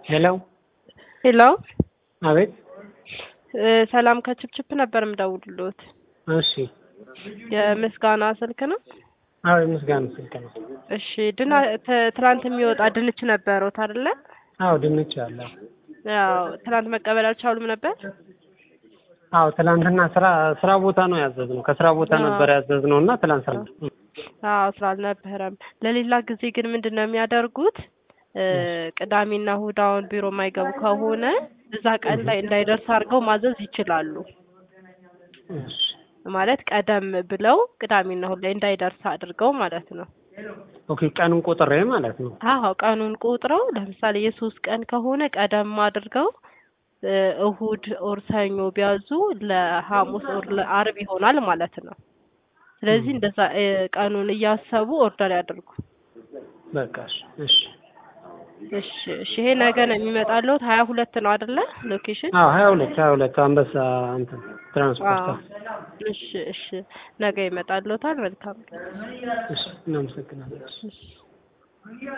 ሄሎ ሄሎ አቤት። ሰላም ከችፕችፕ ነበር የምደውልልዎት። እሺ የምስጋና ስልክ ነው? አዎ የምስጋና ስልክ ነው። እሺ ትናንት የሚወጣ ድንች ነበረዎት አይደለ? አዎ ድንች አለ። ያው ትናንት መቀበል አልቻሉም ነበር? አዎ ትናንትና ስራ ቦታ ነው ያዘዝነው። ከስራ ቦታ ነበር ያዘዝነው እና ትናንት ስራ ስራ አልነበረም። ለሌላ ጊዜ ግን ምንድነው የሚያደርጉት? ቅዳሜና እሑድ አሁን ቢሮ የማይገቡ ከሆነ እዛ ቀን ላይ እንዳይደርስ አድርገው ማዘዝ ይችላሉ። እሺ ማለት ቀደም ብለው ቅዳሜና እሑድ ላይ እንዳይደርስ አድርገው ማለት ነው። ኦኬ ቀኑን ቆጥሬ ማለት ነው። አዎ ቀኑን ቆጥረው ለምሳሌ የ3 ቀን ከሆነ ቀደም አድርገው እሑድ ኦር ሰኞ ቢያዙ ለሐሙስ ኦር ለአርብ ይሆናል ማለት ነው። ስለዚህ እንደዛ ቀኑን እያሰቡ ኦርደር ያድርጉ። በቃ እሺ። እሺ ይሄ ነገ ነው የሚመጣልዎት 22 ነው አይደለ? ሎኬሽን 22 አንበሳ እንትን ትራንስፖርት። እሺ ነገ ይመጣልዎታል። መልካም። እሺ እናመሰግናለን።